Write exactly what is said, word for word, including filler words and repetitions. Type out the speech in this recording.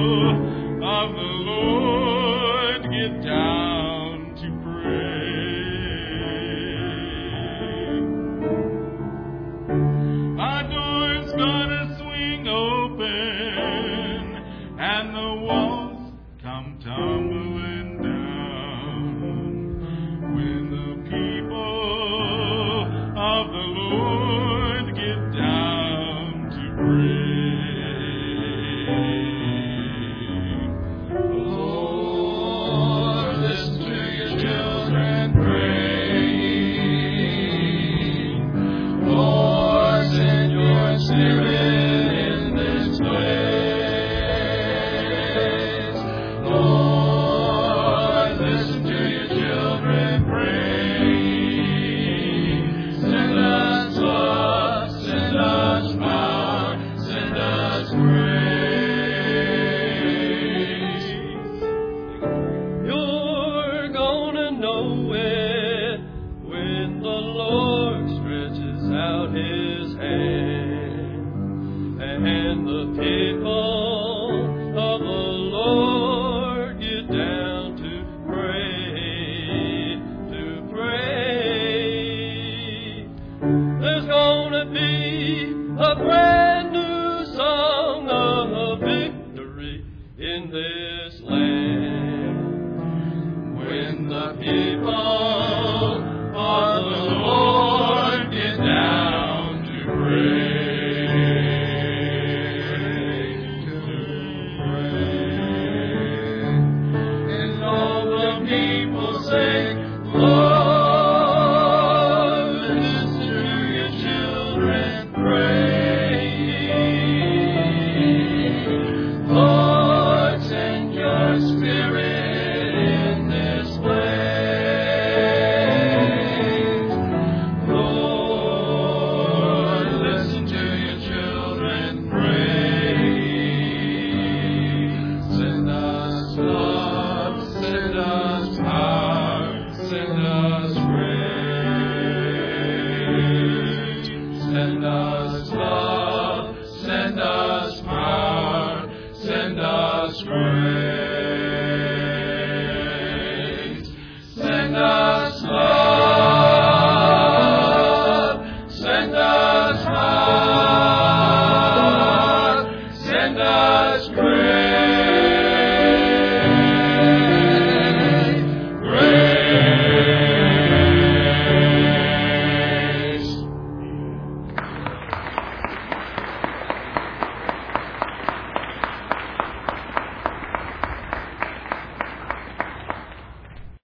of the Lord get down to pray. Our door's gonna swing open and the walls come tumbling down when the people of the Lord get down to pray. Lord, listen to your children praying. Lord, send your Spirit in this place. Lord, listen to your children praying. Send us love, send us power, send us grace. You're gonna know it when the Lord stretches out His hand, and the people of the Lord get down to pray, to pray. There's gonna be a brand new song of victory in this land when the people